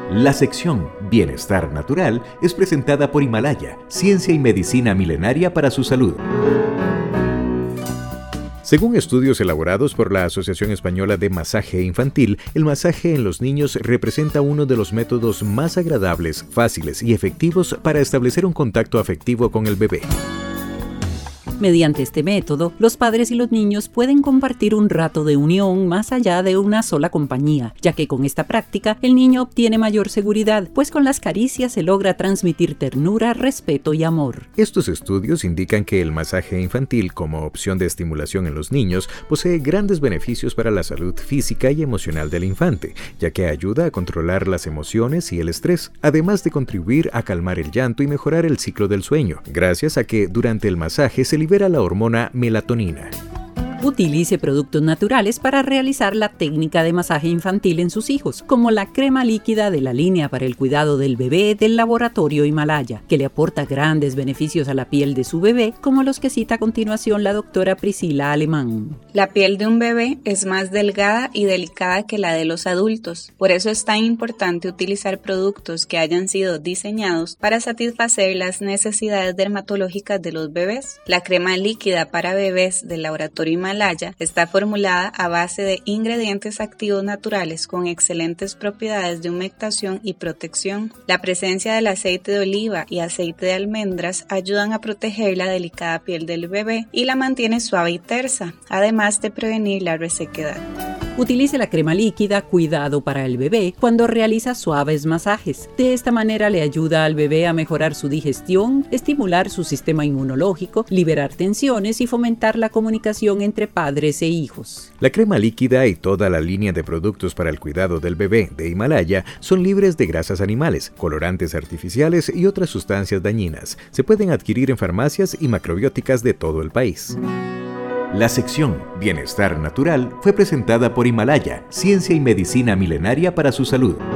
La sección Bienestar Natural es presentada por Himalaya, ciencia y medicina milenaria para su salud. Según estudios elaborados por la Asociación Española de Masaje Infantil, el masaje en los niños representa uno de los métodos más agradables, fáciles y efectivos para establecer un contacto afectivo con el bebé. Mediante este método, los padres y los niños pueden compartir un rato de unión más allá de una sola compañía, ya que con esta práctica el niño obtiene mayor seguridad, pues con las caricias se logra transmitir ternura, respeto y amor. Estos estudios indican que el masaje infantil como opción de estimulación en los niños posee grandes beneficios para la salud física y emocional del infante, ya que ayuda a controlar las emociones y el estrés, además de contribuir a calmar el llanto y mejorar el ciclo del sueño, gracias a que durante el masaje se libera la hormona melatonina. Utilice productos naturales para realizar la técnica de masaje infantil en sus hijos, como la crema líquida de la línea para el cuidado del bebé del laboratorio Himalaya, que le aporta grandes beneficios a la piel de su bebé, como los que cita a continuación la doctora Priscila Alemán. La piel de un bebé es más delgada y delicada que la de los adultos, por eso es tan importante utilizar productos que hayan sido diseñados para satisfacer las necesidades dermatológicas de los bebés. La crema líquida para bebés del laboratorio Himalaya está formulada a base de ingredientes activos naturales con excelentes propiedades de humectación y protección. La presencia del aceite de oliva y aceite de almendras ayudan a proteger la delicada piel del bebé y la mantiene suave y tersa, además de prevenir la resequedad. Utilice la crema líquida Cuidado para el bebé cuando realiza suaves masajes. De esta manera le ayuda al bebé a mejorar su digestión, estimular su sistema inmunológico, liberar tensiones y fomentar la comunicación entre padres e hijos. La crema líquida y toda la línea de productos para el cuidado del bebé de Himalaya son libres de grasas animales, colorantes artificiales y otras sustancias dañinas. Se pueden adquirir en farmacias y macrobióticas de todo el país. La sección Bienestar Natural fue presentada por Himalaya, ciencia y medicina milenaria para su salud.